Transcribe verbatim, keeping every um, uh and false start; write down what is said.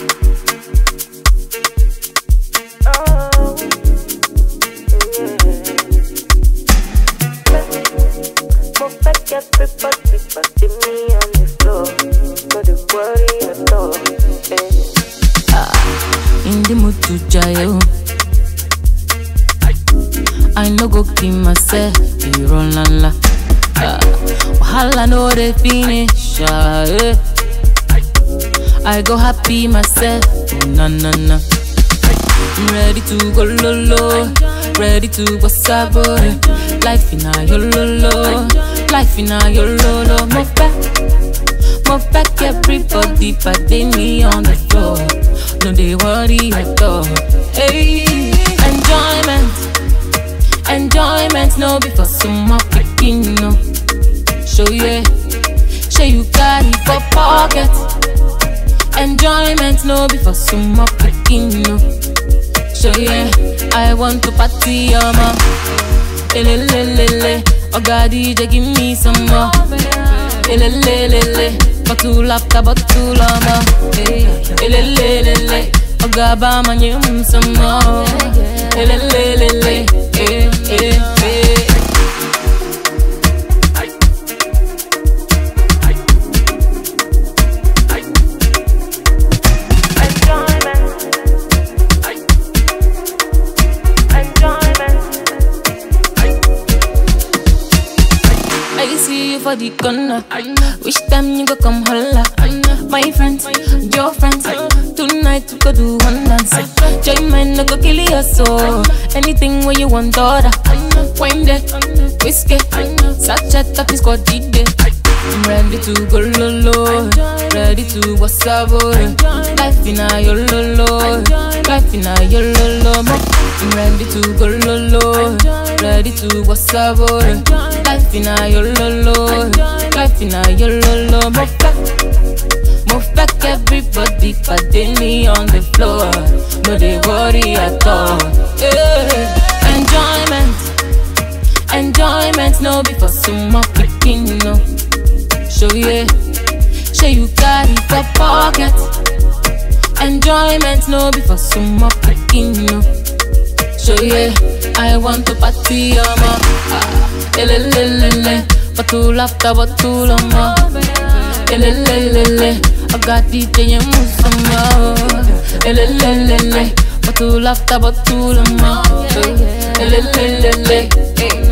In the mood to jail, I no go keep myself. You run la la. Wahala no dey finish. Ah, eh. I go happy myself. Oh, na na na. I'm ready to go lolo, ready to go sabo. Life in a yololo, life in a yololo. Move back, move back, everybody, but they me on the floor. No, they worry at all. Hey, enjoyment, enjoyment, no be for some more picking, no. Show you, show you got it for pocket. Enjoyment, no be for some more picking, no. Show you, I want to party, mama. Elelelele, oh God, D J, give me some more. Elelelele, bottle after bottle, mama. Elelelele, oh God, bama, give some more. Elelelele, eh, eh, eh. I see you for the corner. Which time you go come holla? My friends, your friends. Tonight we go do one dance. Join mine, no go kill your soul. Anything where you want order. Wine there, whiskey, sachet up is called D J. I'm ready to go lolo, ready to wasabo. Life in a yololo, life in a yololo. I'm ready to go lolo, ready to wasabo. Life in a yololo, life in a yololo. Move back, move back, everybody, but they me on the floor. No, they worry at all. Yeah. Enjoyment, enjoyment, no be for some more picking, no. Show you, show you got it for pocket. Enjoyment, no be for some more picking, no. Show you, I want to party, mama. Elelelele, bottle after bottle, mama. Elelelele, I got D J and move some more. Elelelele, bottle after bottle, mama. Elelelele.